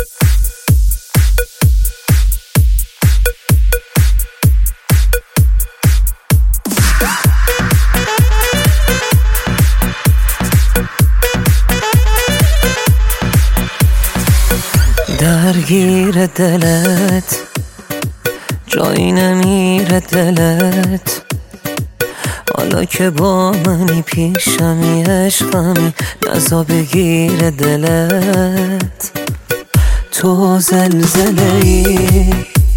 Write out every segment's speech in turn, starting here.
درگیر دلت جایی نمیره دلت، حالا که با منی پیشمی عشقمی نزا بگیر دلت. تو زلزله‌ای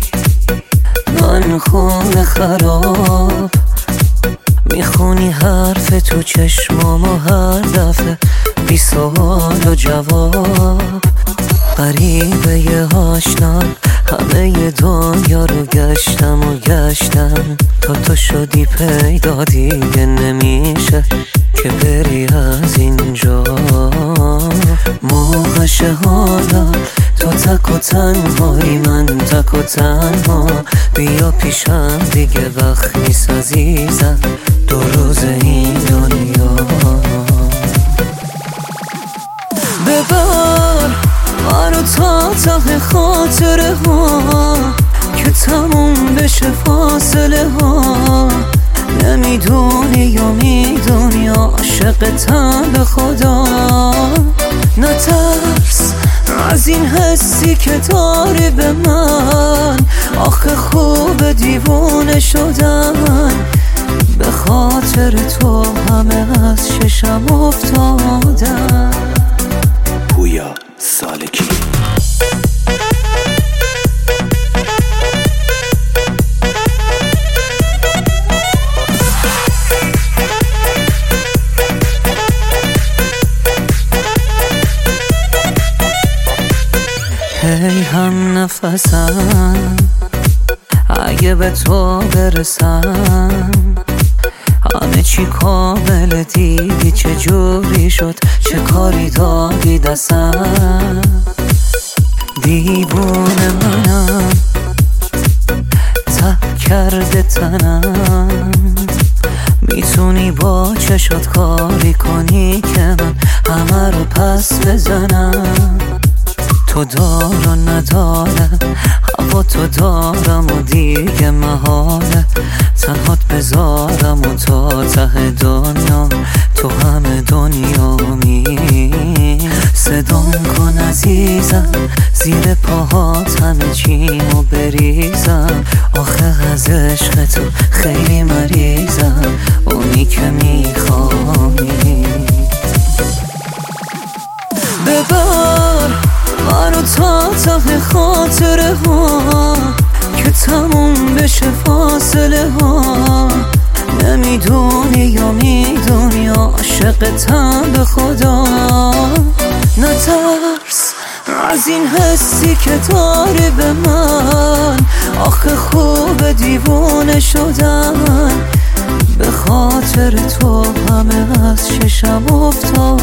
من خون خراب، میخونی حرف تو چشمامو هر دفعه بی سوال و جواب. غریبه یه آشنا همه ی دنیا رو گشتم و گشتم تا تو شدی پیدا، دیگه نمیشه که بری از اینجا. موقعشه حالا تو تک و تنهایی، من تک و تنها، بیا پیشم دیگه وقت نیست عزیزم، دو روز این دنیا. ببر منو تا ته خاطره ها که تموم بشه فاصله ها. نمیدونی یا میدونی عاشقتم به خدا. نترس از این حسی که داری به من، آخه خوب دیوونه شدن، به خاطر تو همه از چشم افتادن. پویا سالکی. هی هم نفسم اگه به تو برسم، همه چی کامل، دیدی چه جوری شد، چه کاری دادی دستم. دیوونه منم تب کرده تنم، میتونی با چشات کاری کنی که من همه رو پس بزنم. تو دار و ندارم، هوا تو دارم و دیگه محاله تنهات بذارم و تا ته دنیا تو همه دنیامی. صدام کن عزیزم زیر پاهات همه چیمو بریزم، آخه از عشق تو خیلی مریضم، اونی که میخوانی. ببر منو تا ته خاطره ها که تموم بشه فاصله ها. نمیدونی یا میدونی عاشقتم به خدا. نترس از این حسی که داری به من، آخه خوب دیوونه شدن، به خاطر تو همه از چشم افتاد.